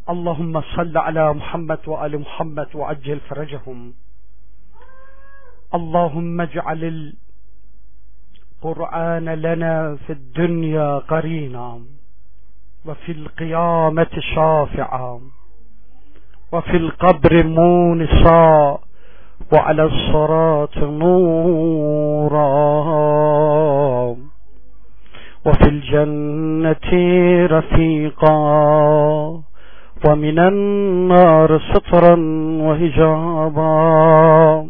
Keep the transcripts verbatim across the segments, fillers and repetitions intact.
اللهم صل على محمد وآل محمد وعجل فرجهم. اللهم اجعل القرآن لنا في الدنيا قرينا، وفي القيامة شافعا، وفي القبر مونسا، وعلى الصراط نورا، وفي الجنة رفيقا، ومن النار سترا وحجابا.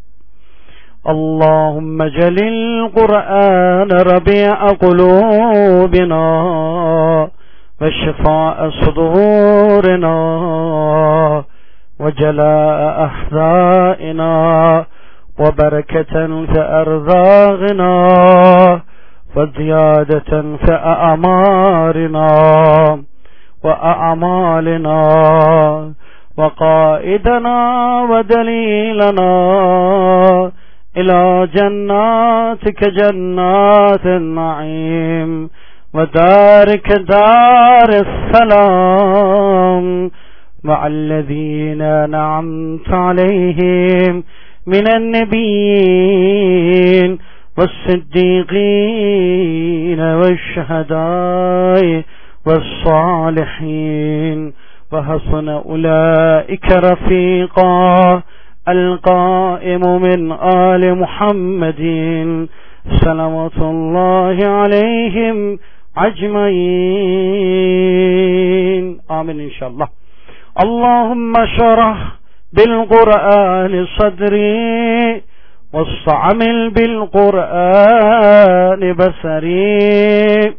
اللهم اجعل القرآن ربيع قلوبنا، وشفاء صدورنا، وجلاء أحزاننا، وبركة في أرزاقنا، وزيادة في أعمارنا وأعمالنا، وقائدنا ودليلنا إلى جناتك جنات النعيم، ودارك دار السلام، مع الذين أنعمت عليهم من النبيين والصديقين والشهداء والصالحين، وحسن أولئك رفيقا. القائم من آل محمد صلوات الله عليهم أجمعين، آمين إن شاء الله. اللهم اشرح بالقرآن صدري، واستعمل بالقرآن بصري،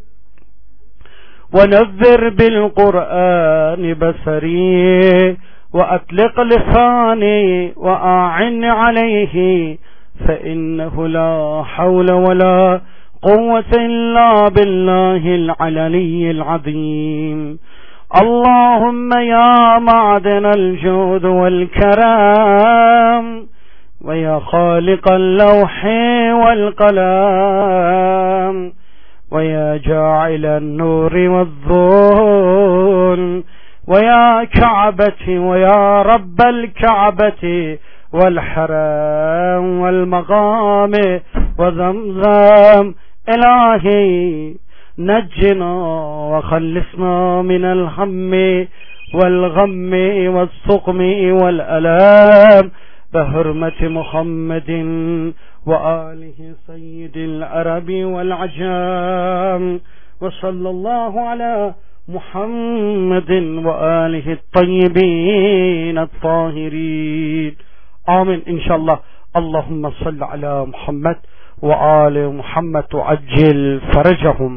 ونذر بالقرآن بصري، وأطلق لساني وأعن عليه، فإنه لا حول ولا قوة إلا بالله العلي العظيم. اللهم يا معدن الجود والكرم، ويا خالق اللوح والقلم، ويا جاعل النور والظل، ويا كعبتي ويا رب الكعبة والحرم والمقام وزمزم، إلهي نجنا وخلصنا من الهم والغم والسقم والألام، بحرمة محمد وآله سيد العرب والعجام، وصلى الله على محمد وآله الطيبين الطاهرين، آمين إن شاء الله. اللهم صل على محمد وآل Muhammed وعجل فرجهم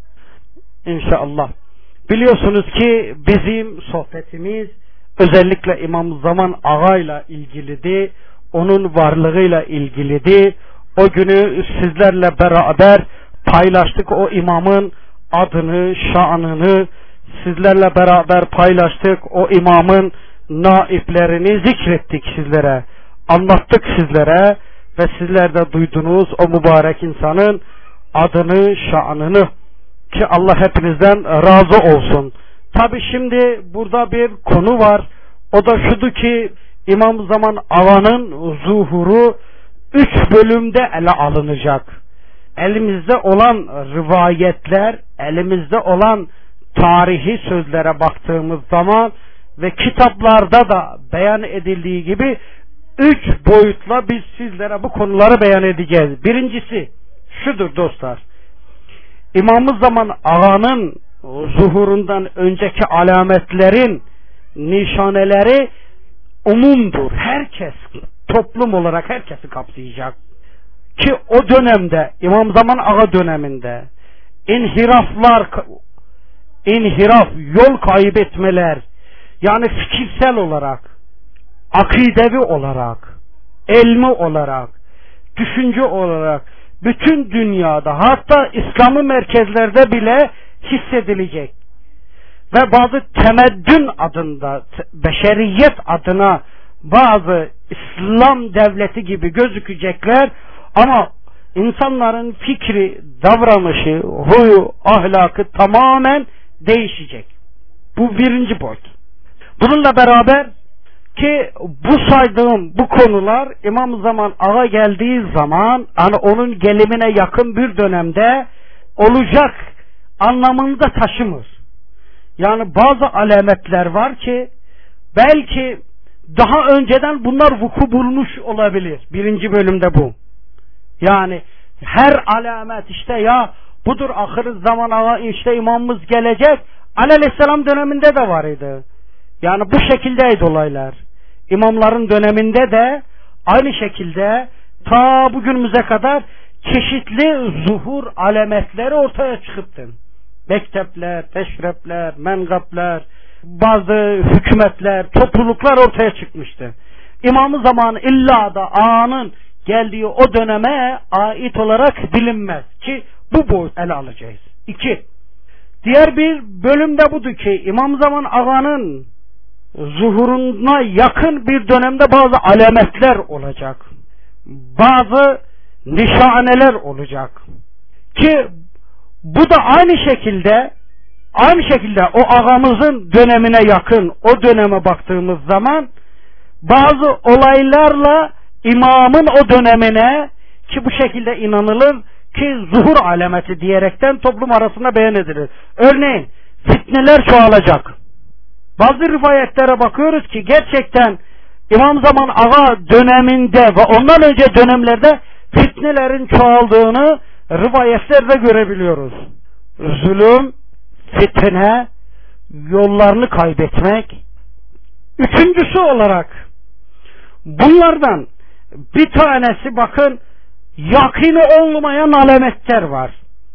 inşallah. Biliyorsunuz ki bizim sohbetimiz özellikle İmam Zaman Ağa'yla ilgiliydi. Onun varlığıyla ilgiliydi. O günü sizlerle beraber paylaştık. O imamın adını, şanını sizlerle beraber paylaştık. O imamın naiplerini zikrettik sizlere. Anlattık sizlere ve sizler de duydunuz o mübarek insanın adını, şanını, ki Allah hepinizden razı olsun. Tabi şimdi burada bir konu var. O da şudur ki İmam Zaman Ağa'nın zuhuru üç bölümde ele alınacak. Elimizde olan rivayetler, elimizde olan tarihi sözlere baktığımız zaman ve kitaplarda da beyan edildiği gibi üç boyutla biz sizlere bu konuları beyan edeceğiz. Birincisi şudur dostlar. İmam Zaman Ağa'nın zuhurundan önceki alametlerin nişaneleri umumdur. Herkes, toplum olarak herkesi kapsayacak. Ki o dönemde, İmam Zaman Ağa döneminde inhiraflar, inhiraf, yol kaybetmeler, yani fikirsel olarak, akidevi olarak, ilmi olarak, düşünce olarak bütün dünyada, hatta İslam'ı merkezlerde bile hissedilecek. Ve bazı temeddün adında, beşeriyet adına bazı İslam devleti gibi gözükecekler ama insanların fikri, davranışı, huyu, ahlakı tamamen değişecek. Bu birinci boyut. Bununla beraber ki bu saydığım bu konular İmam Zaman Ağa geldiği zaman hani onun gelimine yakın bir dönemde olacak anlamında taşımır. Yani bazı alametler var ki belki daha önceden bunlar vuku bulmuş olabilir. Birinci bölümde bu. Yani her alamet işte ya budur ahir zaman ağa işte imamımız gelecek. Aleyhisselam döneminde de var idi. Yani bu şekildeydi olaylar. İmamların döneminde de aynı şekilde ta bugünümüze kadar çeşitli zuhur alametleri ortaya çıktı. Mektepler, teşrepler, mengapler, bazı hükümetler, topluluklar ortaya çıkmıştı. İmamı zamanı illa da ağanın geldiği o döneme ait olarak bilinmez ki bu boyut ele alacağız. İki. Diğer bir bölümde budur ki İmam Zaman Ağa'nın zuhuruna yakın bir dönemde bazı alametler olacak. Bazı nişaneler olacak. Ki bu da aynı şekilde aynı şekilde o ağamızın dönemine yakın o döneme baktığımız zaman bazı olaylarla imamın o dönemine ki bu şekilde inanılır ki zuhur alameti diyerekten toplum arasında beyan edilir. Örneğin fitneler çoğalacak. Bazı rivayetlere bakıyoruz ki gerçekten İmam Zaman Ağa döneminde ve ondan önce dönemlerde fitnelerin çoğaldığını rivayetlerde görebiliyoruz. Zulüm, fitne, yollarını kaybetmek. Üçüncüsü olarak bunlardan bir tanesi bakın yakini olmayan alametler var.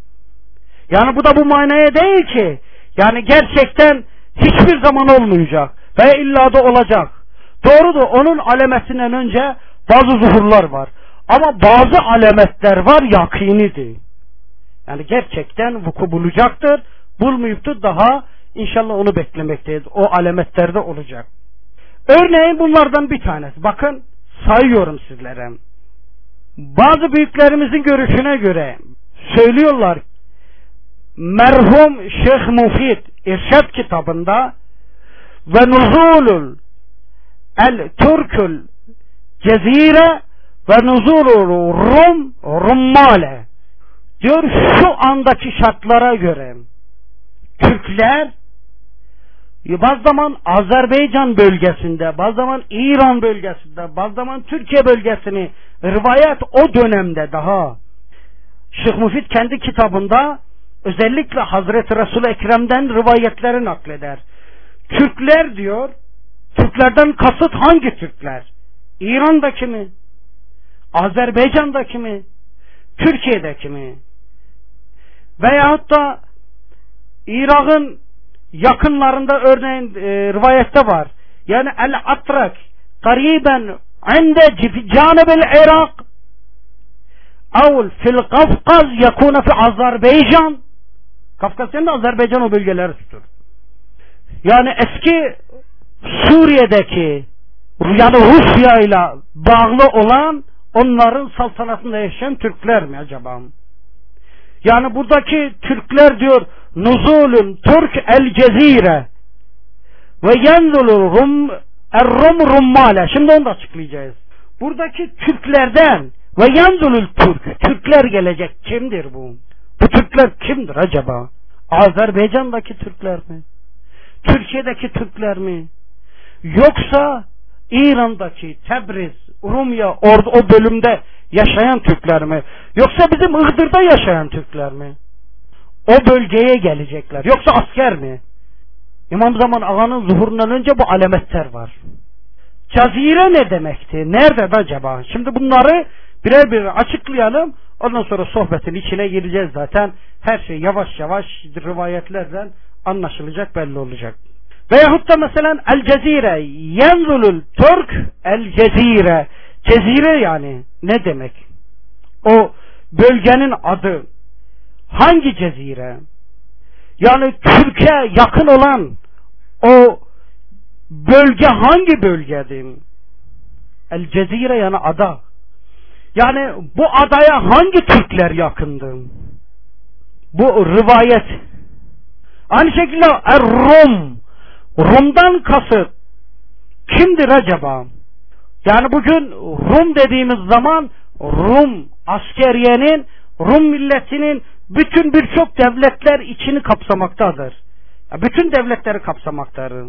Yani bu da bu manaya değil ki yani gerçekten hiçbir zaman olmayacak ve illa da olacak. Doğrudur, onun alametinden önce bazı zuhurlar var. Ama bazı alametler var yakinidir. Yani gerçekten vuku bulacaktır. Bulmayıp da daha inşallah onu beklemekteyiz. O alametlerde olacak. Örneğin bunlardan bir tanesi. Bakın sayıyorum sizlere. Bazı büyüklerimizin görüşüne göre söylüyorlar. Merhum Şeyh Mufid İrşad kitabında ve nuzulul el Türkül Cezire ve nuzulul Rum Rummale diyor şu andaki şartlara göre Türkler bazı zaman Azerbaycan bölgesinde, bazı zaman İran bölgesinde, bazı zaman Türkiye bölgesini rivayet o dönemde daha Şeyh Mufid kendi kitabında özellikle Hazreti Resul-i Ekrem'den rivayetleri nakleder. Türkler diyor, Türklerden kasıt hangi Türkler? İran'daki mi? Azerbaycan'daki mi? Türkiye'deki mi? Veyahut da Irak'ın yakınlarında örneğin e, rivayette var. Yani el-Atrak kariben inde canibil Irak ev fil Kafkaz yakuna fi Azerbaycan. Kafkasya'nın da Azerbaycan o bölgeleri tutur. Yani eski Suriye'deki yani Rusya ile bağlı olan onların saltanatında yaşayan Türkler mi acaba? Yani buradaki Türkler diyor nuzulun Türk el Cezire ve yenzulur Rum er-Rum Rummale. Şimdi onu da açıklayacağız. Buradaki Türklerden ve yenzulul Türk Türkler gelecek. Kimdir bu? Bu Türkler kimdir acaba? Azerbaycan'daki Türkler mi? Türkiye'deki Türkler mi? Yoksa İran'daki Tebriz, Rumya orada o bölümde yaşayan Türkler mi? Yoksa bizim Iğdır'da yaşayan Türkler mi? O bölgeye gelecekler. Yoksa asker mi? İmam Zaman Ağa'nın zuhurundan önce bu alametler var. Cazire ne demekti? Nerede acaba? Şimdi bunları birer birer açıklayalım. Ondan sonra sohbetin içine gireceğiz zaten. Her şey yavaş yavaş rivayetlerden anlaşılacak, belli olacak. Veyahut da mesela El Cezire yenzulul Türk El Cezire. Cezire yani ne demek? O bölgenin adı. Hangi cezire? Yani Türkiye yakın olan o bölge hangi bölgedir? El Cezire yani ada. Yani bu adaya hangi Türkler yakındı? Bu rivayet. Aynı şekilde Er-Rum. Rum'dan kasıt kimdir acaba? Yani bugün Rum dediğimiz zaman Rum askeriyenin, Rum milletinin bütün birçok devletler içini kapsamaktadır. Bütün devletleri kapsamaktadır.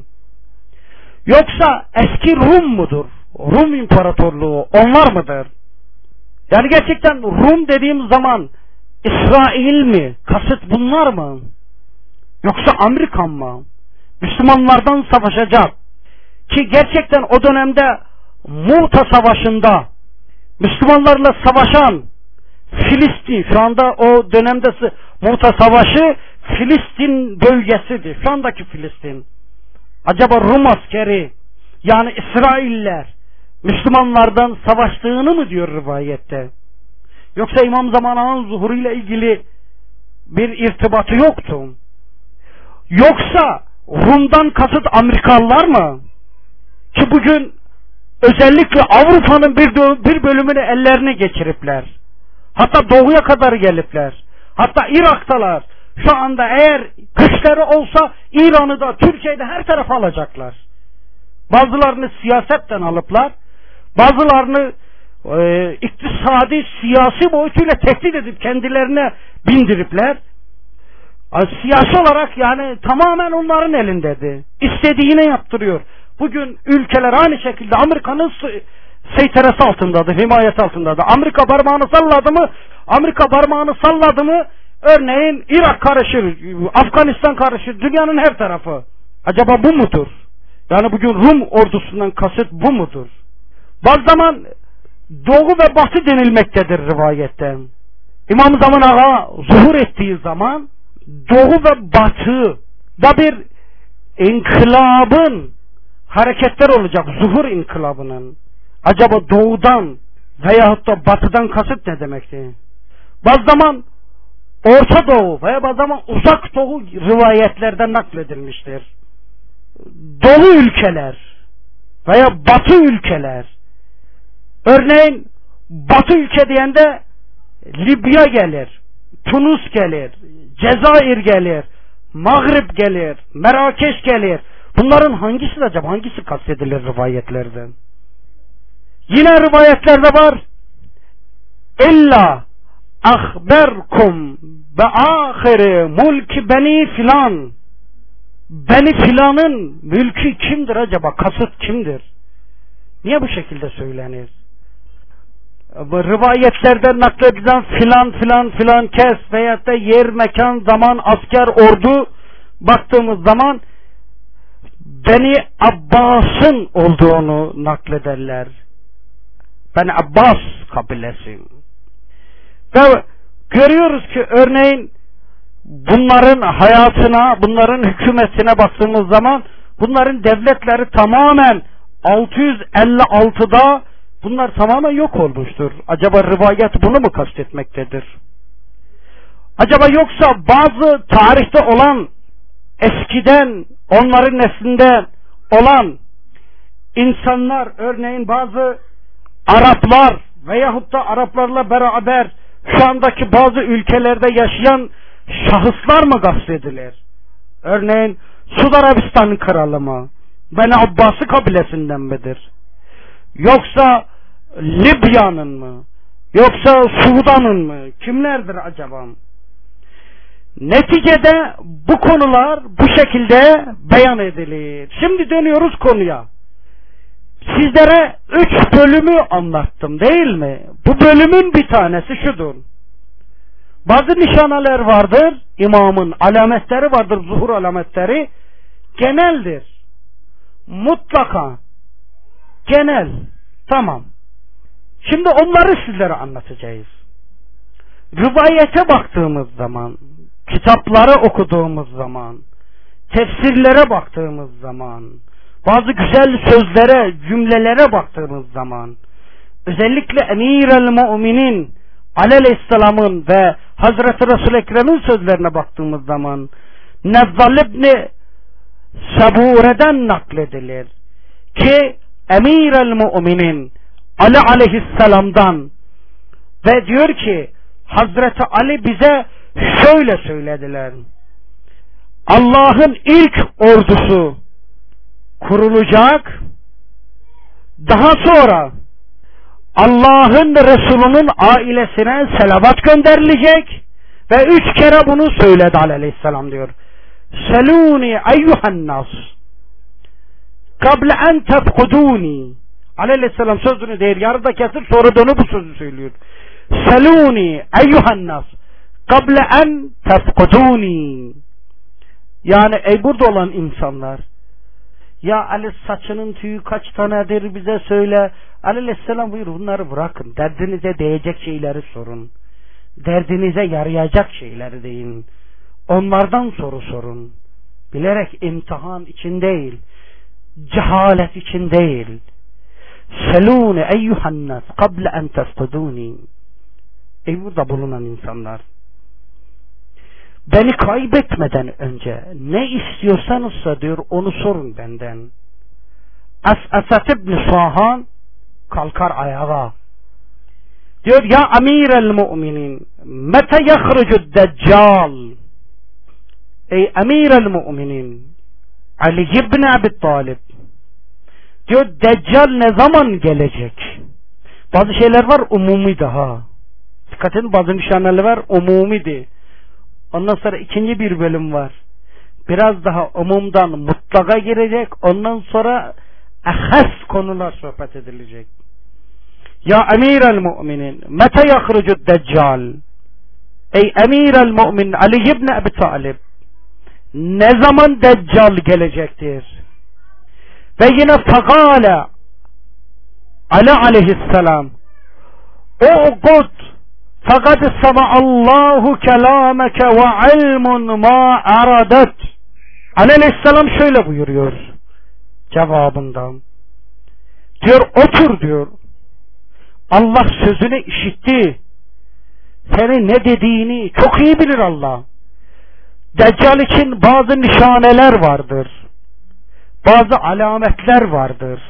Yoksa eski Rum mudur? Rum İmparatorluğu onlar mıdır? Yani gerçekten Rum dediğimiz zaman İsrail mi? Kasıt bunlar mı? Yoksa Amerikan mı? Müslümanlardan savaşacak. Ki gerçekten o dönemde Mu'ta Savaşı'nda Müslümanlarla savaşan Filistin, şu anda o dönemde Mu'ta Savaşı Filistin bölgesidir. Şu andaki Filistin. Acaba Rum askeri yani İsrailler Müslümanlardan savaştığını mı diyor rivayette? Yoksa İmam zamanının zuhuruyla ilgili bir irtibatı yoktu. Yoksa Rum'dan kasıt Amerikalılar mı? Ki bugün özellikle Avrupa'nın bir, bir bölümünü ellerine geçiripler. Hatta doğuya kadar gelipler. Hatta Irak'talar. Şu anda eğer güçleri olsa İran'ı da Türkiye'de her tarafa alacaklar. Bazılarını siyasetten alıplar. Bazılarını e, iktisadi, siyasi boyutuyla tehdit edip kendilerine bindiripler. Siyasi olarak yani tamamen onların elindedir. İstediğini yaptırıyor. Bugün ülkeler aynı şekilde Amerika'nın seyteresi altındadır, himayesi altındadır. Amerika parmağını salladı mı, Amerika parmağını salladı mı, örneğin Irak karışır, Afganistan karışır, dünyanın her tarafı. Acaba bu mudur? Yani bugün Rum ordusundan kasıt bu mudur? Bazı zaman Doğu ve Batı denilmektedir rivayette. İmam Zaman Ağa zuhur ettiği zaman Doğu ve Batı da bir inkılabın hareketler olacak, zuhur inkılabının. Acaba doğudan veyahut da batıdan kasıt ne demekti? Bazı zaman Orta Doğu veya bazı zaman Uzak Doğu rivayetlerden nakledilmiştir. Doğu ülkeler veya Batı ülkeler. Örneğin Batı ülke diyende Libya gelir, Tunus gelir, Cezayir gelir, Mağrib gelir, Merakeş gelir. Bunların hangisi acaba? Hangisi kastedilir rivayetlerde? Yine rivayetlerde var. İlla ahberkum be ahiri mulki beni filan. Beni filanın mülkü kimdir acaba? Kasıt kimdir? Niye bu şekilde söylenir? Bu rivayetlerde nakledilen filan filan filan kes veyahut da yer, mekan, zaman, asker, ordu baktığımız zaman Beni Abbas'ın olduğunu naklederler. Beni Abbas kabilesi. Ve görüyoruz ki örneğin bunların hayatına, bunların hükümetine baktığımız zaman bunların devletleri tamamen altı yüz elli altıda bunlar tamamen yok olmuştur. Acaba rivayet bunu mu kastetmektedir? Acaba yoksa bazı tarihte olan eskiden onların neslinde olan insanlar, örneğin bazı Araplar veyahut da Araplarla beraber şu andaki bazı ülkelerde yaşayan şahıslar mı kastedilir? Örneğin Suudi Arabistan'ın kralı mı? Beni Abbas'ı kabilesinden midir? Yoksa Libya'nın mı? Yoksa Sudan'ın mı? Kimlerdir acaba? Neticede bu konular bu şekilde beyan edilir. Şimdi dönüyoruz konuya. Sizlere üç bölümü anlattım değil mi? Bu bölümün bir tanesi şudur. Bazı nişaneler vardır. İmamın alametleri vardır. Zuhur alametleri. Geneldir. Mutlaka. Genel. Tamam. Şimdi onları sizlere anlatacağız. Rivayete baktığımız zaman, kitapları okuduğumuz zaman, tefsirlere baktığımız zaman, bazı güzel sözlere, cümlelere baktığımız zaman, özellikle Emir-el Mu'minin Aleyhisselam'ın ve Hazreti Resul-i Ekrem'in sözlerine baktığımız zaman Nezzal İbni Sabure'den nakledilir ki Emir-el Mu'minin Ali Aleyhisselam'dan ve diyor ki Hazreti Ali bize şöyle söylediler: Allah'ın ilk ordusu kurulacak Daha sonra Allah'ın Resulü'nün ailesine selavat gönderilecek ve üç kere bunu söyledi aleyhisselam diyor. Seluni eyyuhan nas kable en tefkuduni. Aleyhisselam sözünü değil, yarıda kesip sonra dönüp bu sözü söylüyor. Seluni eyyuhan nas kable en tefkuduni. Yani ey burada olan insanlar, ya Ali saçının tüyü kaç tanedir bize söyle. Aleyhisselam buyur, bunları bırakın. Derdinize değecek şeyleri sorun. Derdinize yarayacak şeyleri deyin. Onlardan soru sorun. Bilerek imtihan için değil, cehalet için değil. Selûne eyyuhannas kable en tefkudûni. Ey burada bulunan insanlar, beni kaybetmeden önce ne istiyorsanızsa diyor onu sorun benden. Es'esat ibn Sahan kalkar ayağa. Diyor ya emirel müminin mete yahrucud deccal. Ey emirel müminin Ali ibn Abi Talib diyor, deccal ne zaman gelecek? Bazı şeyler var umumi daha. Dikkat edin, bazı nişaneler var umumiydi. Ondan sonra ikinci bir bölüm var. Biraz daha umumdan mutlaka girecek. Ondan sonra ahas konular sohbet edilecek. Ya emirel müminin mete yahrucud deccal. Ey emirel mümin Ali ibn Abi Talib, ne zaman deccal gelecektir? Ve yine fekale Ali aleyhisselam, u'kud fakat sema'allahu kelameke ve ilmun ma aradet. Aleyhisselam şöyle buyuruyor cevabından. Diyor otur diyor. Allah sözünü işitti. Senin ne dediğini çok iyi bilir Allah. Deccal için bazı nişaneler vardır. Bazı alametler vardır.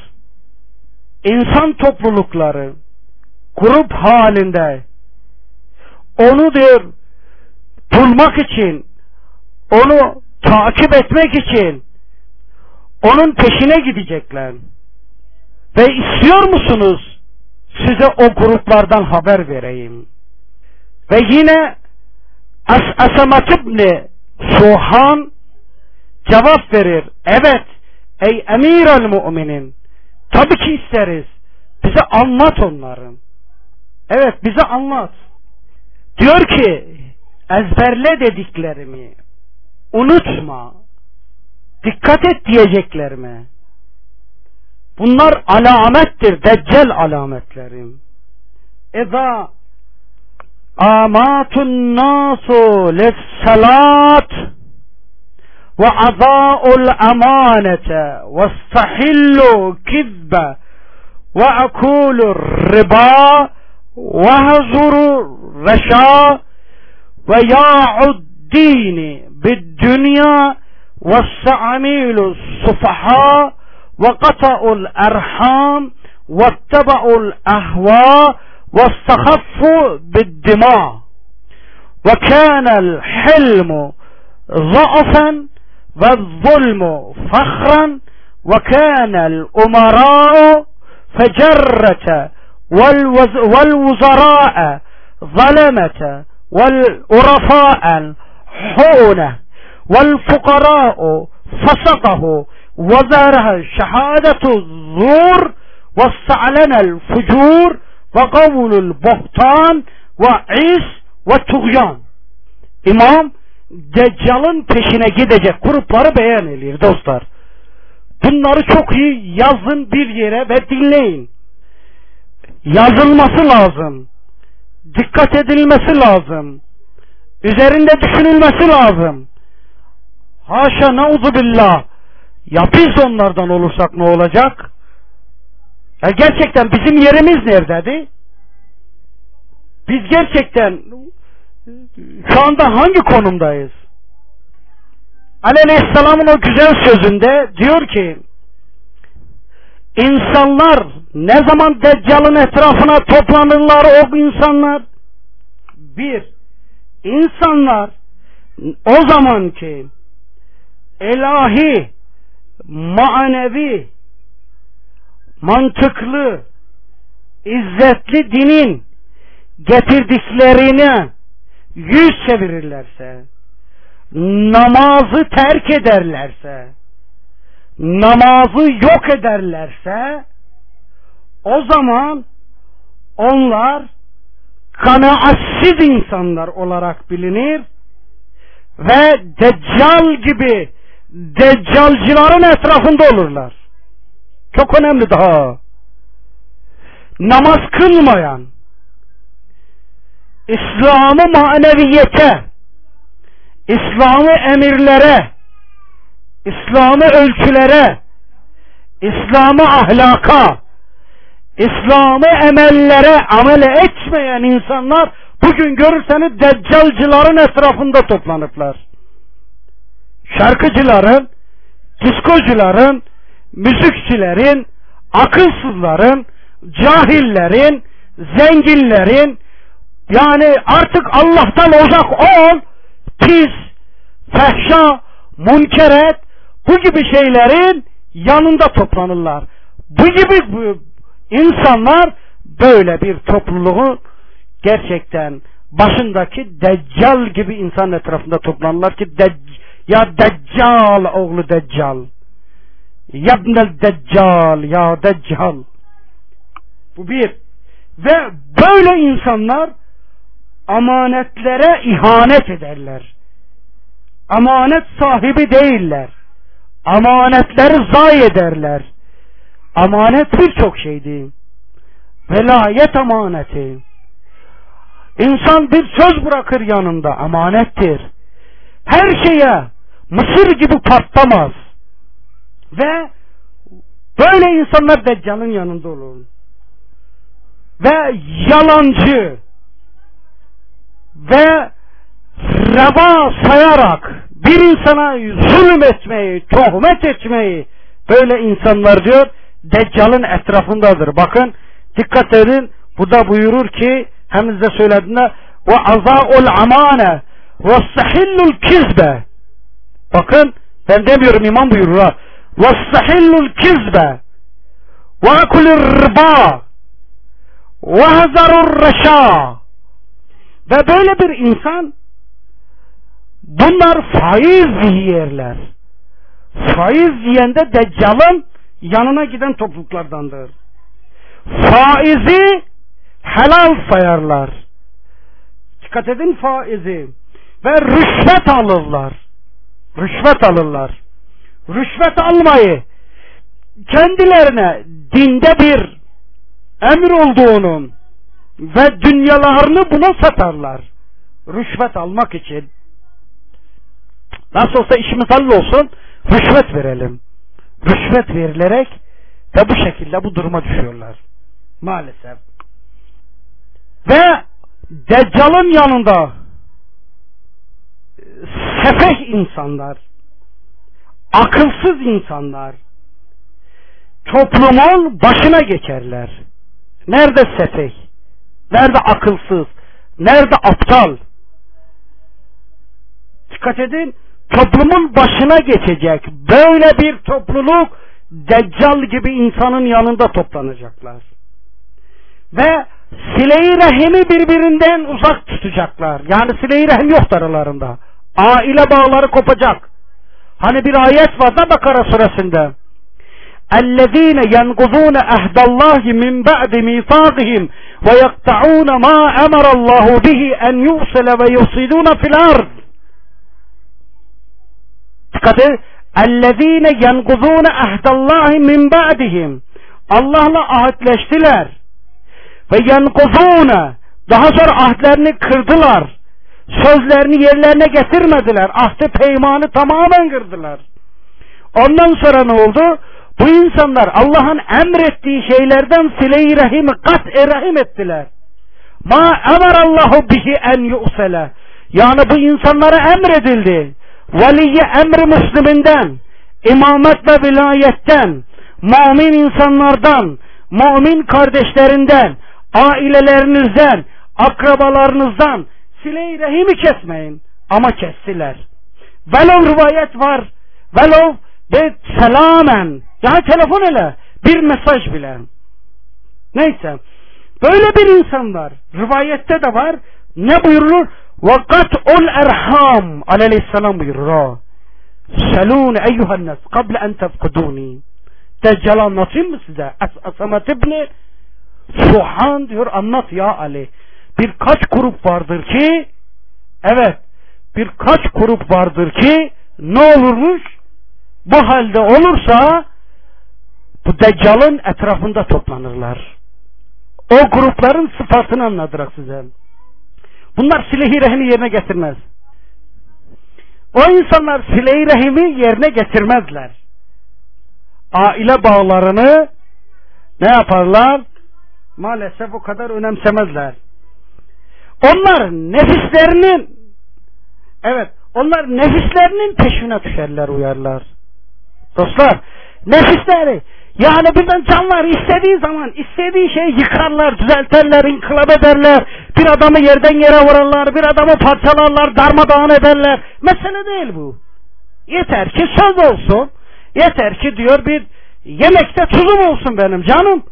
İnsan toplulukları grup halinde onu diyor bulmak için, onu takip etmek için onun peşine gidecekler. Ve istiyor musunuz size o gruplardan haber vereyim? Ve yine Es'emat ibn Suhan cevap verir. Evet ey emirel müminin, tabii ki isteriz. Bize anlat onları. Evet bize anlat. Diyor ki ezberle dediklerimi, unutma, dikkat et diyeceklerime. Bunlar alamettir, deccal alametlerim. Eza amatun nasu lissalat ve azâ'ul emanete ve stahillu kizbe ve akulur riba ve hazuru reşâ ve ya'uddini bid-dünya ve sta'amilu sufahâ ve qata'ul erham ve teba'ul ahvâ ve stahaffu bid-dimâ ve kânel hilmu ضعفا والظلم فخرا وكان الأمراء فجرة والوزراء ظلمة والعرفاء حونة والفقراء فسقه وزاره شهادة الزور واستعلن الفجور وقول البهتان وعيس والطغيان. İmam Deccal'ın peşine gidecek grupları beyan ediyor dostlar. Bunları çok iyi yazın bir yere ve dinleyin. Yazılması lazım. Dikkat edilmesi lazım. Üzerinde düşünülmesi lazım. Haşa nauzubillah. Ya biz onlardan olursak ne olacak? Ya gerçekten bizim yerimiz neredeydi? Biz gerçekten şu anda hangi konumdayız? Aleyhisselam'ın o güzel sözünde diyor ki, insanlar ne zaman Deccal'ın etrafına toplanırlar o insanlar? Bir, insanlar o zaman ki ilahi, manevi, mantıklı, izzetli dinin getirdiklerine yüz çevirirlerse, namazı terk ederlerse, namazı yok ederlerse, o zaman onlar kanaatsiz insanlar olarak bilinir ve Deccal gibi Deccalcıların etrafında olurlar. Çok önemli daha. Namaz kılmayan, İslam'ı maneviyete, İslam'ı emirlere, İslam'ı ölçülere, İslam'ı ahlaka, İslam'ı emellere amel etmeyen insanlar bugün görürseniz Deccalcıların etrafında toplanıplar. Şarkıcıların, diskocuların, müzikçilerin, akılsızların, cahillerin, zenginlerin, yani artık Allah'tan uzak ol, pis, fehşa, münkeret, bu gibi şeylerin yanında toplanırlar. Bu gibi bu, insanlar böyle bir topluluğu gerçekten başındaki Deccal gibi insan etrafında toplanırlar ki Dec ya Deccal oğlu Deccal, yabnel Deccal, ya Deccal. Bu bir. Ve böyle insanlar amanetlere ihanet ederler. Amanet sahibi değiller. Amanetleri zayi ederler. Amanet birçok şeydi. Velayet amaneti. İnsan bir söz bırakır yanında, amanettir. Her şeye mısır gibi patlamaz. Ve böyle insanlar Deccal'ın yanında olur. Ve yalancı ve reva sayarak bir insana zulüm etmeyi, tuhmet etmeyi, böyle insanlar diyor Deccal'ın etrafındadır. Bakın dikkat edin, burada buyurur ki hem de söylediğinde ve azaul amane ve sahillul kizbe. Bakın ben demiyorum, imam buyurur ha. Ve sahillul kizbe ve akulur riba ve hazarur reşa. Ve böyle bir insan, bunlar faiz yiyerler. Faiz yiyen de Deccal'ın yanına giden topluluklardandır. Faizi helal sayarlar. Dikkat edin, faizi. Ve rüşvet alırlar. Rüşvet alırlar. Rüşvet almayı kendilerine dinde bir emir olduğunu ve dünyalarını buna satarlar. Rüşvet almak için. Nasıl olsa işimiz hallolsun, rüşvet verelim. Rüşvet verilerek ve bu şekilde bu duruma düşüyorlar. Maalesef. Ve Deccal'ın yanında sefeh insanlar, akılsız insanlar toplumun başına geçerler. Nerede sefeh? Nerede akılsız? Nerede aptal? Dikkat edin, toplumun başına geçecek böyle bir topluluk Deccal gibi insanın yanında toplanacaklar. Ve sile-i rahimi birbirinden uzak tutacaklar. Yani sile-i rahim yoktur aralarında. Aile bağları kopacak. Hani bir ayet var da Bakara suresinde. اَلَّذ۪ينَ يَنْقُذُونَ اَهْدَ اللّٰهِ مِنْ بَعْدِ مِيثَاقِهِمْ وَيَقْطَعُونَ مَا اَمَرَ اللّٰهُ بِهِ اَنْ يُؤْسَلَ وَيُفْسِدُونَ فِي الْأَرْضِ. Dikkat edin. اَلَّذ۪ينَ يَنْقُذُونَ اَهْدَ اللّٰهِ مِنْ بَعْدِهِمْ. Allah'la ahitleştiler. Ve yankuzune, daha sonra ahdlerini kırdılar. Sözlerini yerlerine getirmediler. Ahdi peymanı tamamen kırdılar. Ondan sonra ne oldu? Bu insanlar Allah'ın emrettiği şeylerden sile-i rahimi kat-i rahim ettiler. Ma emarallahu bihi en yu'sele. Yani bu insanlara emredildi. Veliye emri Müslüminden, imamet ve vilayetten, mümin insanlardan, mümin kardeşlerinden, ailelerinizden, akrabalarınızdan sile-i rahimi kesmeyin. Ama kestiler. Velev rivayet var. Velev de selamen. Yani telefon ile bir mesaj bile. Neyse. Böyle bir insan var. Rivayette de var. Ne buyurulur? وَقَتْعُ الْاَرْحَامِ aleyhisselam buyurur. Selûne eyyuhannas kable en tefkudûni. Deccal'ı anlatayım mı size? Asamet İbni Suhan diyor, anlat ya Ali. Birkaç grup vardır ki, evet, birkaç grup vardır ki ne olurmuş? Bu halde olursa bu Deccal'ın etrafında toplanırlar. O grupların sıfatını anlatırak size. Bunlar sile-i rahimi yerine getirmez. O insanlar sile-i rahimi yerine getirmezler. Aile bağlarını ne yaparlar? Maalesef o kadar önemsemezler. Onlar nefislerinin, evet, onlar nefislerinin peşine düşerler, uyarlar. Dostlar, nefisleri, yani birden canlar istediği zaman istediği şeyi yıkarlar, düzeltirler, inkılap ederler. Bir adamı yerden yere vururlar, bir adamı parçalarlar, darmadağın ederler. Mesele değil bu. Yeter ki söz olsun. Yeter ki diyor bir yemekte tuzum olsun benim canım.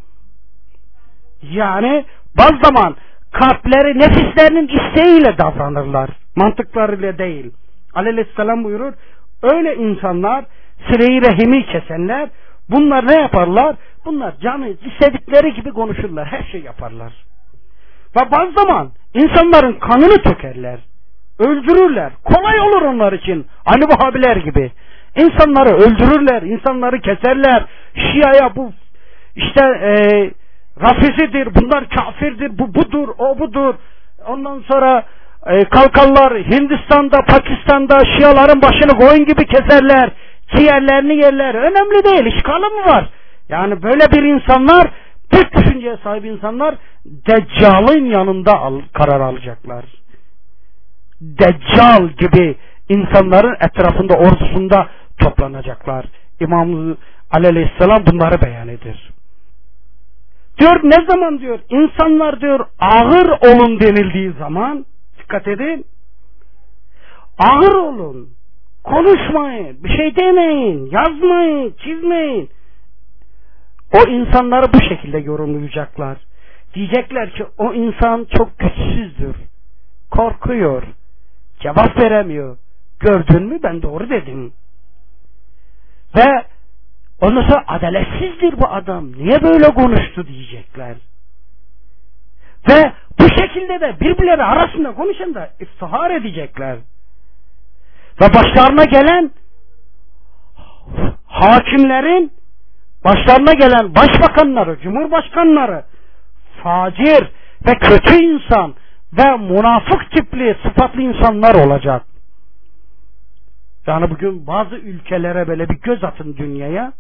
Yani bazı zaman kalpleri nefislerinin isteğiyle davranırlar. Mantıklarıyla değil. Aleyhisselam buyurur. Öyle insanlar, sile-i rahimi kesenler, bunlar ne yaparlar? Bunlar canı istedikleri gibi konuşurlar. Her şey yaparlar. Ve bazı zaman insanların kanını tökerler. Öldürürler. Kolay olur onlar için. Hani Vahabiler gibi. İnsanları öldürürler. İnsanları keserler. Şia'ya bu işte e, Rafizidir. Bunlar kafirdir. Bu budur. O budur. Ondan sonra e, kalkarlar Hindistan'da, Pakistan'da Şiaların başını koyun gibi keserler. Ciğerlerini yerler. Önemli değil. İşgalı mı var? Yani böyle bir insanlar, tek düşünceye sahip insanlar Deccal'ın yanında al, karar alacaklar. Deccal gibi insanların etrafında, ordusunda toplanacaklar. İmam Aleyhisselam bunları beyan eder. Diyor ne zaman diyor insanlar diyor ağır olun denildiği zaman, dikkat edin, ağır olun, konuşmayın, bir şey demeyin, yazmayın, çizmeyin. O insanları bu şekilde yorumlayacaklar. Diyecekler ki o insan çok güçsüzdür, korkuyor, cevap veremiyor. Gördün mü, ben doğru dedim. Ve ondan sonra adaletsizdir bu adam, niye böyle konuştu diyecekler. Ve bu şekilde de birbirleri arasında konuşan da iftihar edecekler. Ve başlarına gelen hakimlerin, başlarına gelen başbakanları, cumhurbaşkanları facir ve kötü insan ve münafık tipli sıfatlı insanlar olacak. Yani bugün bazı ülkelere böyle bir göz atın, dünyaya.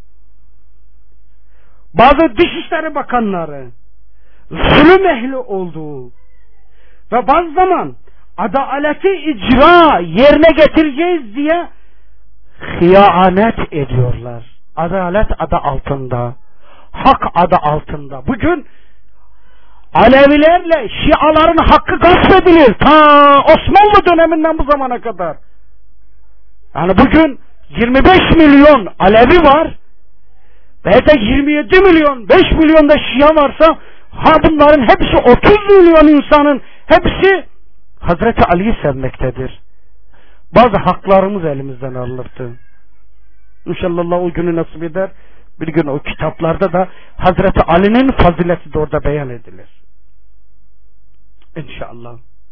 Bazı Dışişleri Bakanları zulüm ehli olduğu ve bazı zaman adaleti icra yerine getireceğiz diye hıyanet ediyorlar. Adalet adı altında, hak adı altında. Bugün Alevilerle Şiaların hakkı gasp edilir. Ta Osmanlı döneminden bu zamana kadar. Yani bugün yirmi beş milyon Alevi var ve de yirmi yedi milyon, beş milyon da Şia varsa, ha bunların hepsi otuz milyon insanın hepsi Hazreti Ali'yi sevmektedir. Bazı haklarımız elimizden alınırdı. İnşallah Allah o günü nasip eder. Bir gün o kitaplarda da Hazreti Ali'nin fazileti de orada beyan edilir. İnşallah.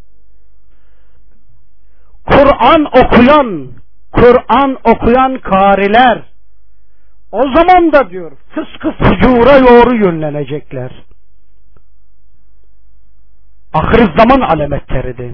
Kur'an okuyan, Kur'an okuyan kariler o zaman da diyor fıskı fucura doğru yönlenecekler. Ahir zaman alametleridir.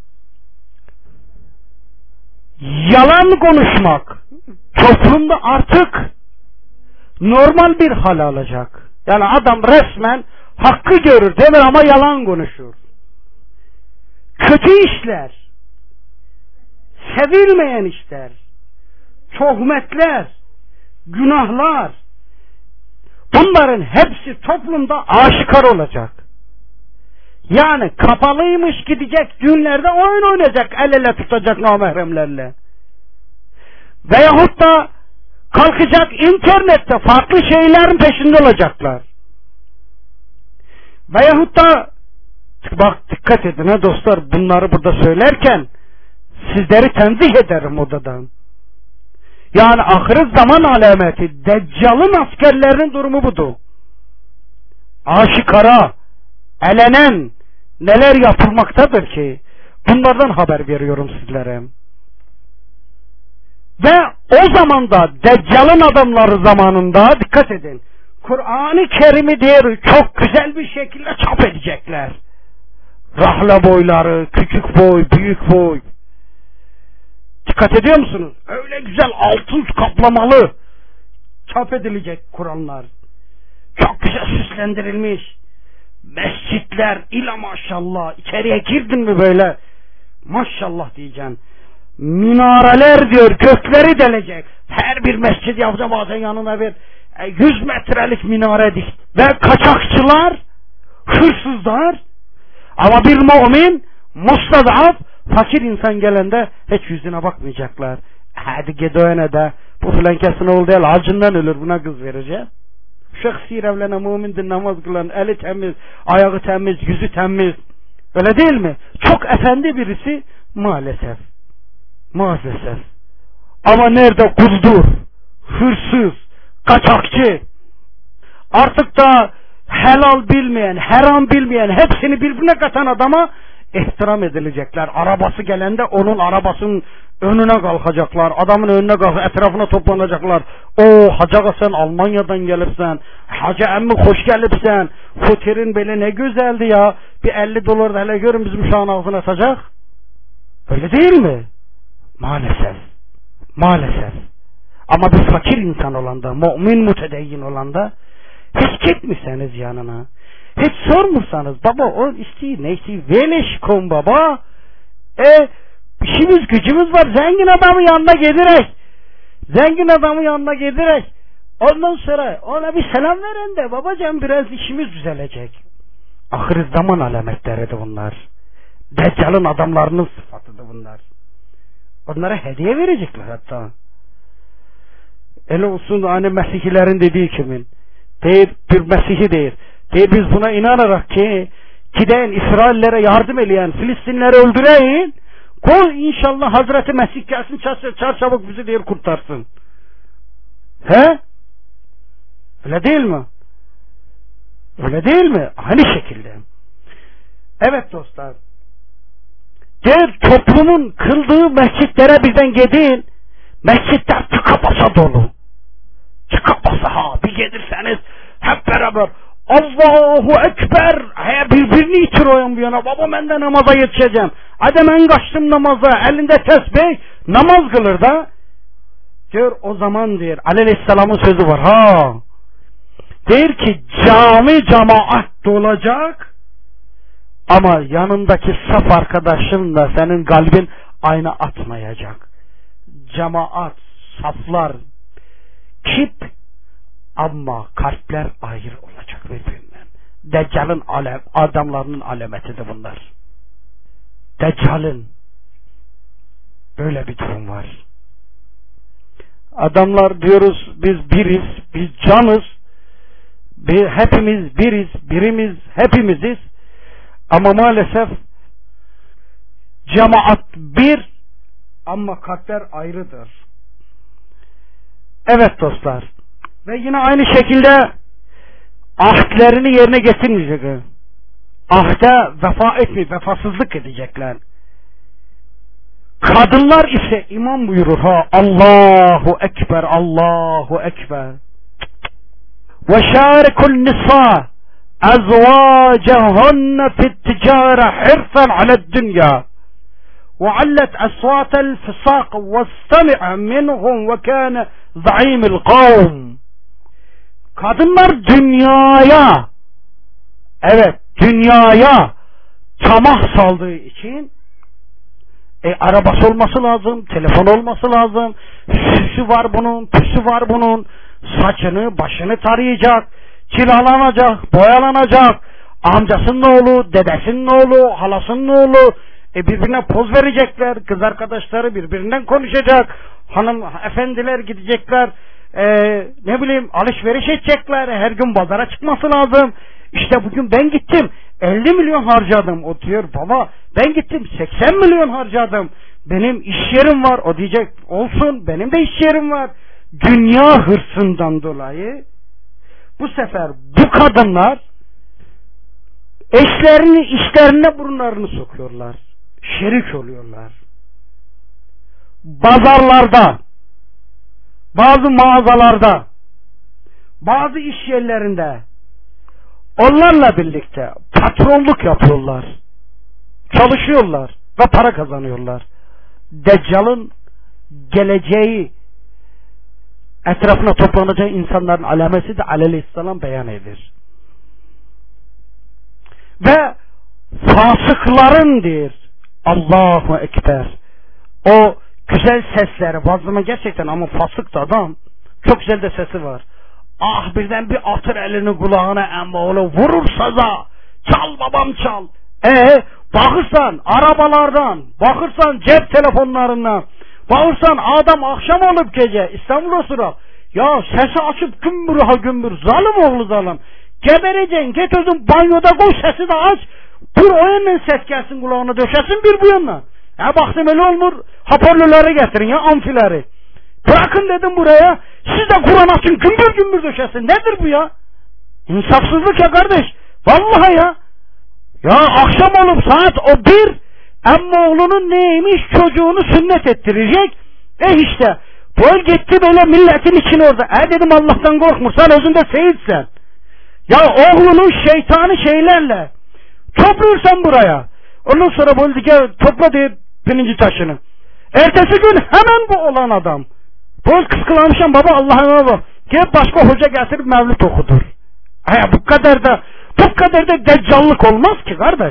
Yalan konuşmak toplumda artık normal bir hal alacak. Yani adam resmen hakkı görür demir ama yalan konuşur. Kötü işler, sevilmeyen işler, töhmetler, günahlar, bunların hepsi toplumda aşikar olacak. Yani kapalıymış gidecek, düğünlerde oyun oynayacak, el ele tutacak namahremlerle. Veyahut da kalkacak internette farklı şeylerin peşinde olacaklar. Veyahut da bak dikkat edin ha dostlar, bunları burada söylerken sizleri tenzih ederim odadan. Yani ahir zaman alameti Deccal'ın askerlerinin durumu budur. Aşikara, elenen neler yapılmaktadır ki bunlardan haber veriyorum sizlere. Ve o zaman da Deccal'ın adamları zamanında dikkat edin, Kur'an-ı Kerim'i diyor çok güzel bir şekilde çap edecekler. Rahla boyları, küçük boy, büyük boy. Dikkat ediyor musunuz? Öyle güzel altın kaplamalı çap edilecek Kur'anlar. Çok güzel süslendirilmiş. Mescitler ila maşallah. İçeriye girdin mi böyle maşallah diyeceksin. Minareler diyor gökleri delecek. Her bir mescid yapacak, bazen yanına bir yüz metrelik minare dik. Ve kaçakçılar, hırsızlar, ama bir mümin mustadaf fakir insan gelende hiç yüzüne bakmayacaklar. Hadi gidoyene de bu flankesine oldu el acından ölür, buna kız vereceğim. Şahsi evlenen mümindir, namaz kılan, eli temiz, ayağı temiz, yüzü temiz. Öyle değil mi? Çok efendi birisi maalesef. Maalesef. Ama nerede kuzdur, hırsız, kaçakçı, artık da helal bilmeyen, haram bilmeyen, hepsini birbirine katan adama ihtiram edilecekler. Arabası gelende onun arabasının önüne kalkacaklar. Adamın önüne kalkıp etrafına toplanacaklar. O Hacı ağa sen Almanya'dan gelipsen, Hacı emmi hoş gelipsen, foterin böyle ne güzeldi ya, bir elli dolar da hele görün bizim uşağın ağzına atacak. Öyle değil mi? Maalesef. Maalesef. Ama bir fakir insan olanda, mümin mütedeyyin olanda hiç gitmişseniz yanına, hiç sormursanız baba o isteği ne isteği veleş kon baba, e işimiz gücümüz var, zengin adamın yanına giderek zengin adamın yanına giderek ondan sonra ona bir selam veren de babacığım biraz işimiz düzelecek. Ahir zaman alametleridir bunlar. Deccal'ın adamlarının sıfatıdır bunlar. Onlara hediye verecekler hatta. Öyle olsun hani Mesihlilerin dediği kimin? Değil, bir Mesih'i değil. Değil, biz buna inanarak ki giden İsraillere yardım eleyen, Filistinleri öldüreyin. Kol inşallah Hazreti Mesih gelsin çarçabuk bizi diye kurtarsın. He? Öyle değil mi? Öyle değil mi? Aynı şekilde. Evet dostlar. Der toplumun kıldığı mescitlere birden gidin. Mescitler tıka basa dolu. Tıka basa ha. Bir gelirseniz hep beraber Allahu Ekber. He, birbirini itiriyorum bu yana. Baba ben de namaza yetişeceğim. Hadi ben kaçtım namaza. Elinde tesbih. Namaz kılır da. Diyor o zaman diyor. Aleyhisselam'ın sözü var ha. Der ki cami cemaat dolacak. Ama yanındaki saf arkadaşınla senin kalbin aynı atmayacak. Cemaat, saflar, kip ama kalpler ayrı olacak birbirinden. Deccal'ın alem, adamlarının alametidir bunlar. Deccal'ın böyle bir durum var. Adamlar diyoruz biz biriz, biz canız, bir, hepimiz biriz, birimiz hepimiziz. Ama maalesef cemaat bir ama kalpler ayrıdır. Evet dostlar. Ve yine aynı şekilde ahdlerini yerine getirmeyecekler. Ahde vefa etmeyip vefasızlık edecekler. Kadınlar ise imam buyurur ha, Allahu Ekber, Allahu Ekber. Ve şarikul nisa أزواجهن في التجارة حرصا على الدنيا وعلت أصوات الفساق واستمع منهم وكان زعيم القوم. Kadınlar dünyaya, evet dünyaya tamah saldığı için e, arabası olması lazım, telefon olması lazım, süsü var bunun, püsü var bunun, saçını başını tarayacak, cilalanacak, boyalanacak, amcasının oğlu, dedesinin oğlu, halasının oğlu, e birbirine poz verecekler, kız arkadaşları birbirinden konuşacak, hanım efendiler gidecekler, Ee, ne bileyim alışveriş edecekler, her gün pazara çıkması lazım. İşte bugün ben gittim elli milyon harcadım. O diyor baba ben gittim seksen milyon harcadım. Benim iş yerim var. O diyecek olsun benim de iş yerim var. Dünya hırsından dolayı bu sefer bu kadınlar eşlerini işlerine burunlarını sokuyorlar. Şerik oluyorlar. Pazarlarda, bazı mağazalarda, bazı iş yerlerinde onlarla birlikte patronluk yapıyorlar. Çalışıyorlar ve para kazanıyorlar. Deccal'ın geleceği etrafına toplanacağı insanların alameti de aleyhisselam beyan edilir. Ve fasıkların diyor Allahu Ekber. O güzel sesleri bazıma gerçekten ama fasık adam çok güzel de sesi var. Ah birden bir atır elini kulağına emmoğlu vurursa da çal babam çal. E bakırsan arabalardan, bakırsan cep telefonlarından, bakırsan adam akşam olup gece İstanbul'a sıra ya sesi açıp gümbür ha gümbür zalim oğlu zalim. Gebereceksin git özün banyoda koy sesi de aç. Dur o yandan ses gelsin kulağına döşesin bir bu yandan. Ya baktım öyle olmur hoparlörleri getirin ya amfileri. Bırakın dedim buraya. Siz de Kur'an açın gümbür gümbür döşesin. Nedir bu ya? İnsafsızlık ya kardeş. Vallahi ya. Ya akşam olup saat o bir emmoğlunun neymiş çocuğunu sünnet ettirecek. E işte böyle gitti böyle milletin için orada. E dedim Allah'tan korkmursan özünde seyitsen. Ya oğlunun şeytani şeylerle topluyorsan buraya. Ondan sonra böyle gel topla diye birinci taşını. Ertesi gün hemen bu olan adam. Böyle kıskılamışım baba Allah'ına bak. Gel başka hoca getirip mevlüt okudur. Aya bu kadar da bu kadar da deccallık olmaz ki kardeş.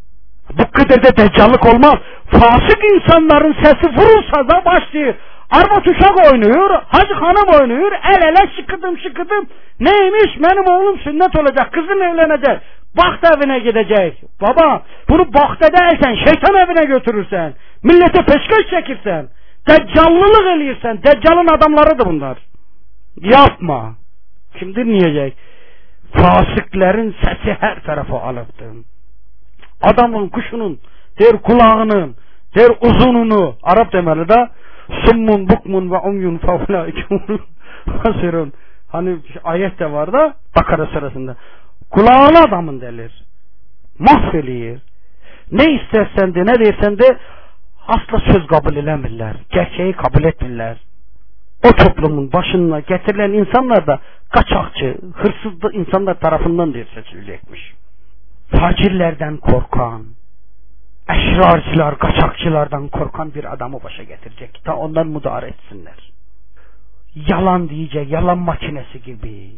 Bu kadar da deccallık olmaz. Fasık insanların sesi vurulsa da başlıyor. Arvat uşak oynuyor, hacı hanım oynuyor, el ele şıkıdım şıkıdım. Neymiş benim oğlum sünnet olacak, kızım evlenecek. Baht evine gidecek. Baba bunu bahte değilsen şeytan evine götürürsen. Millete peşkeş çekirsen. Deccallılık elirsen. Deccalın adamlarıdır bunlar. Yapma. Kim dinleyecek? Fasıkların sesi her tarafa alıptı. Adamın kuşunun, der kulağının, der uzununu. Arap demeli de summun bukmun ve umyun favlaikun hasirun. Hani ayet de var da Bakara sırasında. Kulağını adamın delir. Mahveliyor. Ne istersen de ne dersen de asla söz kabul edemirler. Gerçeği kabul etmirler. O toplumun başına getirilen insanlar da kaçakçı, hırsız insanlar tarafından diye seçilecekmiş. Facirlerden korkan, eşrarcılar, kaçakçılardan korkan bir adamı başa getirecek. Da onlar müdahale etsinler. Yalan diyecek, yalan makinesi gibi.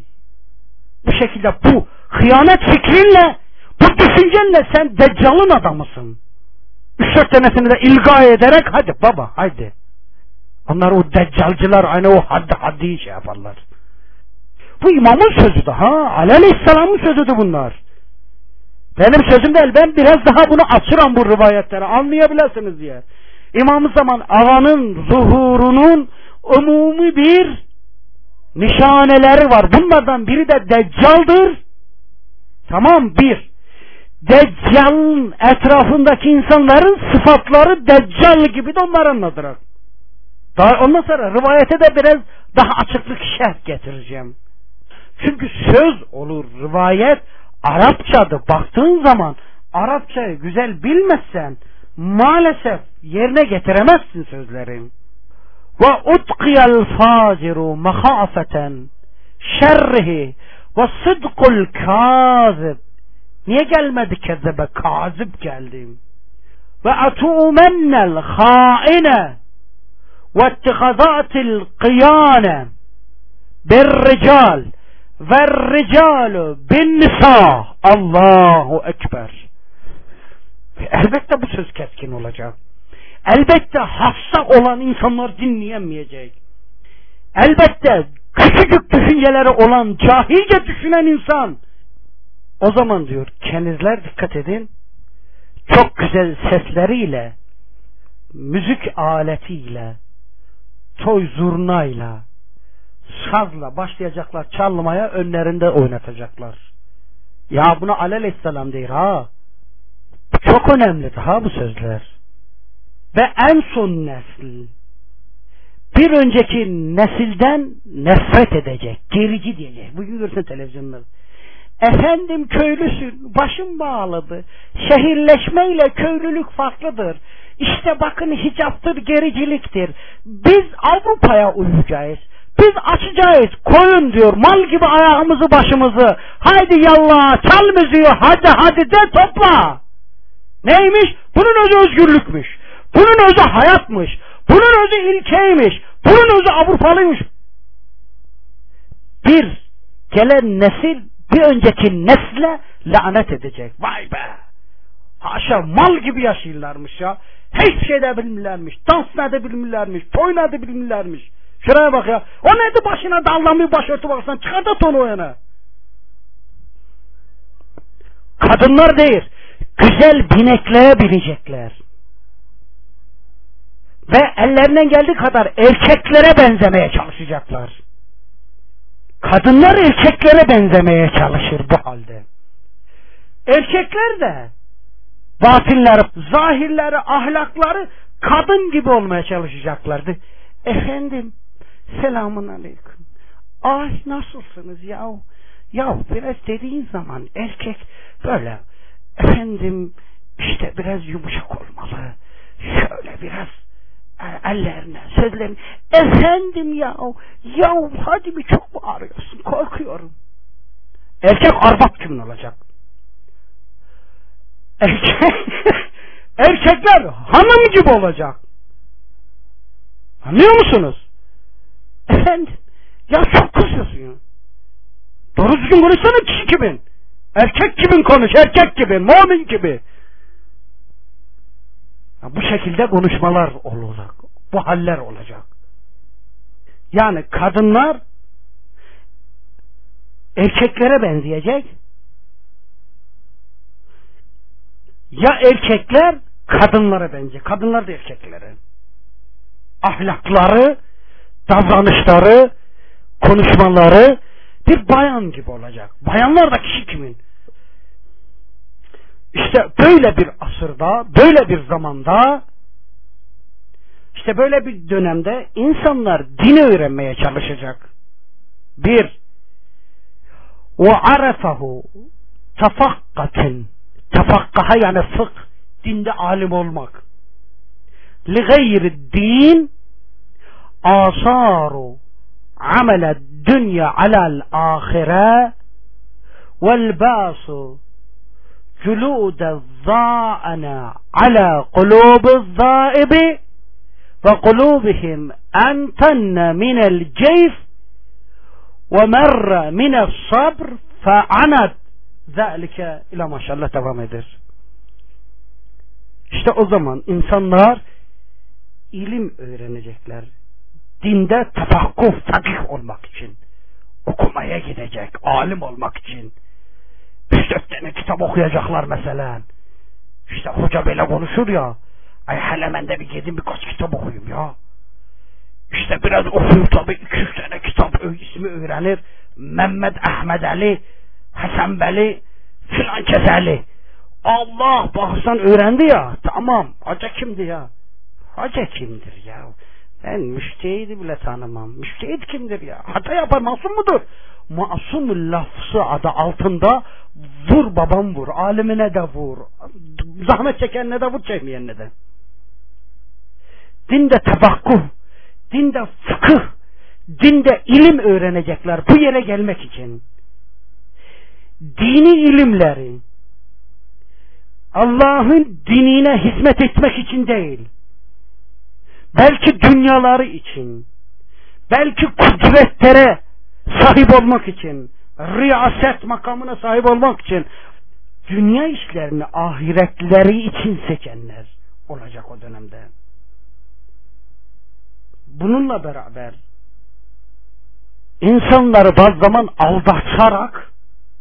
Bu şekilde bu hıyanet fikrinle, bu düşüncenle sen Deccal'ın adamısın. Üç dört tanesini de ilga ederek hadi baba hadi. Onlar o Deccalcılar aynı o haddi haddi şey yaparlar. Bu imamın sözü de ha. Aleyhisselam'ın sözü de bunlar. Benim sözüm değil, ben biraz daha bunu açıram bu rivayetleri anlayabilirsiniz diye. İmam-ı Zaman ağanın zuhurunun umumi bir nişaneleri var. Bunlardan biri de Deccal'dır. Tamam bir. Deccal'ın etrafındaki insanların sıfatları Deccal gibi de onları anlatırlar. Daha ondan sonra rivayete de biraz daha açıklık şerh getireceğim. Çünkü söz olur rivayet Arapçadır. Baktığın zaman Arapçayı güzel bilmezsen maalesef yerine getiremezsin sözlerin. Ve utqiyal faciru mahafeten şerrihi ve sıdkul kazib. Niye gelmedi kezzebe? Kazib geldi. Ve atu'mennel haine ve ittihazatil qiyane bir rical ve ricalu bin nisa. Allahu Ekber. Elbette bu söz keskin olacak. Elbette hassa olan insanlar dinleyemeyecek. Elbette küçücük düşünceleri olan cahilce düşünen insan o zaman diyor kendinizler dikkat edin, çok güzel sesleriyle, müzik aletiyle, toy zurnayla, sazla başlayacaklar çalmaya, önlerinde oynatacaklar. Ya buna aleyhisselam değil ha. Çok önemlidir ha bu sözler. Ve en son nesil bir önceki nesilden nefret edecek, gerici diyecek. Bugün görürsün televizyonları. Efendim köylüsün, başım bağladı. Şehirleşmeyle köylülük farklıdır. İşte bakın hicaptır, gericiliktir. Biz Avrupa'ya uyacağız. Biz açacağız, koyun diyor, mal gibi ayağımızı başımızı. Haydi yallah, çal müziği, hadi hadi de topla. Neymiş? Bunun özü özgürlükmüş. Bunun özü hayatmış. Bunun özü ilkeymiş. Bunun özü Avrupalıymış. Bir gelen nesil bir önceki nesle lanet edecek. Vay be! Haşa, mal gibi yaşıyorlarmış ya. Hiçbir şey de bilmirlermiş. Dans ne de bilmirlermiş. Toy ne de bilmirlermiş. Şuraya bak ya. O neydi başına dallanmış başörtü baksan çıkar da tonu o yana. Kadınlar değil. Güzel bineklere binecekler. Ve ellerinden geldiği kadar erkeklere benzemeye çalışacaklar. Kadınlar erkeklere benzemeye çalışır bu halde. Erkekler de batınları, zahirleri, ahlakları kadın gibi olmaya çalışacaklardı. Efendim, selamun aleyküm. Ay nasılsınız ya? Ya biraz dediğin zaman erkek böyle, efendim işte biraz yumuşak olmalı. Şöyle biraz ellerine, sözlerine, efendim ya, ya hadi bir çok mu ağrıyorsun, korkuyorum. Erkek arbat kimin olacak? Erkek, erkekler hanım gibi olacak. Anlıyor musunuz? Efendim, ya çok kızıyorsun ya. Doğru düzgün konuşsana, kişi kimin? Erkek kimin konuş, erkek gibi, mümin gibi. Ya bu şekilde konuşmalar olacak. Bu haller olacak. Yani kadınlar erkeklere benzeyecek. Ya erkekler kadınlara benzeyecek. Kadınlar da erkeklere. Ahlakları, davranışları, konuşmaları bir bayan gibi olacak. Bayanlar da kişi kimin? İşte böyle bir asırda, böyle bir zamanda, işte böyle bir dönemde insanlar dini öğrenmeye çalışacak. Bir, وَعَرَفَهُ تَفَقَّةٍ Tefakkaha yani fıkh, dinde alim olmak. لِغَيْرِ الدِّينِ آثَارُ عَمَلَ الدُّنْيَا عَلَى الْآخِرَةِ وَالْبَاسُ جلود الظاءن على قلوب الظائب وقلوبهم أنتن من الجيف ومر من الصبر فعنت ذلك إلى maşallah devam eder. İşte o zaman insanlar ilim öğrenecekler. Dinde tefakkuh, fakih olmak için. Okumaya gidecek, alim olmak için. Üç dört tane kitap okuyacaklar mesela. İşte hoca böyle konuşur ya. Ay hele ben de bir gidin birkaç kitap okuyayım ya. İşte biraz okuyup tabi iki üç tane kitap ismi öğrenir. Mehmet Ahmet Ali, Hasan Beli, filan keseli. Allah baksan öğrendi ya. Tamam. Hoca kimdi ya? Hoca kimdir ya? Ben müştehidi bile tanımam. Müştehid kimdir ya? Hata yapar, masum mudur? Masum lafzı adı altında vur babam vur, alimine de vur, zahmet çekenine de vur, çekmeyenine de. Dinde tefakkuh, dinde fıkıh, dinde ilim öğrenecekler bu yere gelmek için. Dini ilimleri Allah'ın dinine hizmet etmek için değil, belki dünyaları için, belki kudretlere sahip olmak için, riyaset makamına sahip olmak için, dünya işlerini ahiretleri için seçenler olacak o dönemde. Bununla beraber insanları bazı zaman aldatarak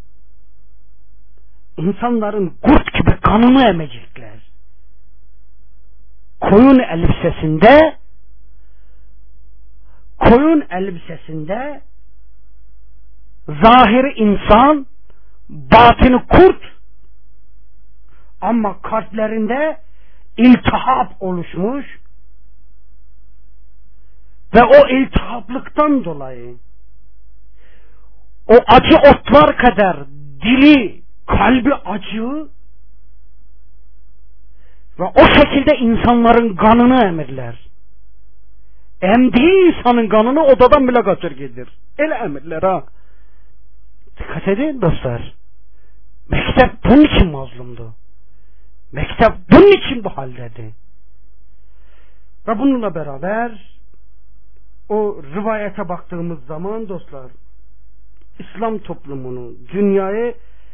insanların kurt gibi kanını emecekler. Koyun elbisesinde koyun elbisesinde, zahiri insan, batini kurt, ama kalplerinde iltihap oluşmuş ve o iltihaplıktan dolayı o acı otlar kadar dili, kalbi acı ve o şekilde insanların kanını emirler. Emdiği insanın kanını odadan bile kaçır gelir. Öyle emirler ha. Dikkat edin dostlar. Mektep bunun için mazlumdu. Mektep bunun için bu haldeydi. Ve bununla beraber o rivayete baktığımız zaman dostlar, İslam toplumunu, dünyayı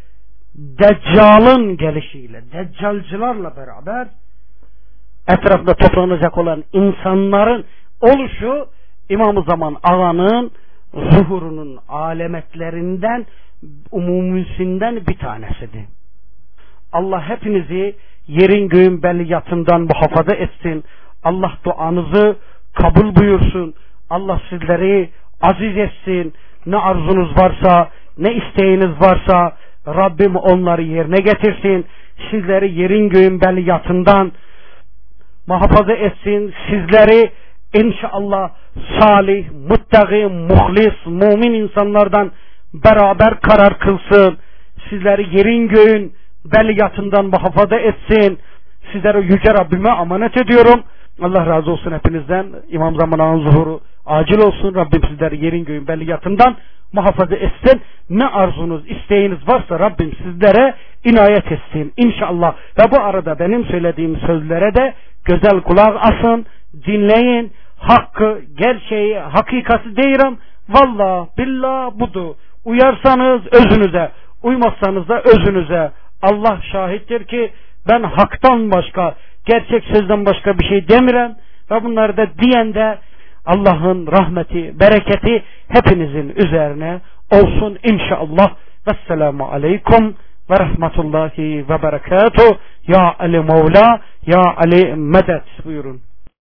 Deccal'ın gelişiyle, Deccalcılarla beraber etrafında toplanacak olan insanların oluşu İmam-ı Zaman Ağa'nın zuhurunun alametlerinden, umumisinden bir tanesidir. Allah hepinizi yerin göğün beliyatından muhafaza etsin. Allah duanızı kabul buyursun. Allah sizleri aziz etsin. Ne arzunuz varsa, ne isteğiniz varsa Rabbim onları yerine getirsin. Sizleri yerin göğün beliyatından muhafaza etsin. Sizleri İnşallah salih, muttaki, muhlis, mümin insanlardan beraber karar kılsın. Sizleri yerin göğün beliyatından muhafaza etsin. Sizlere yüce Rabbime emanet ediyorum. Allah razı olsun hepinizden. İmam Zaman Ağa'nın zuhuru acil olsun. Rabbim sizleri yerin göğün beliyatından muhafaza etsin. Ne arzunuz, isteğiniz varsa Rabbim sizlere inayet etsin. İnşallah. Ve bu arada benim söylediğim sözlere de güzel kulak asın, dinleyin. Hakkı, gerçeği, hakikati değilim. Vallahi billah budur. Uyarsanız özünüze, uymazsanız da özünüze. Allah şahittir ki ben haktan başka, gerçek sözden başka bir şey demirem. Ve bunları da diyen de Allah'ın rahmeti, bereketi hepinizin üzerine olsun inşallah. Vesselamu aleyküm ve rahmetullahi ve berekatuhu. Ya Ali Mevla, Ya Ali Medet buyurun.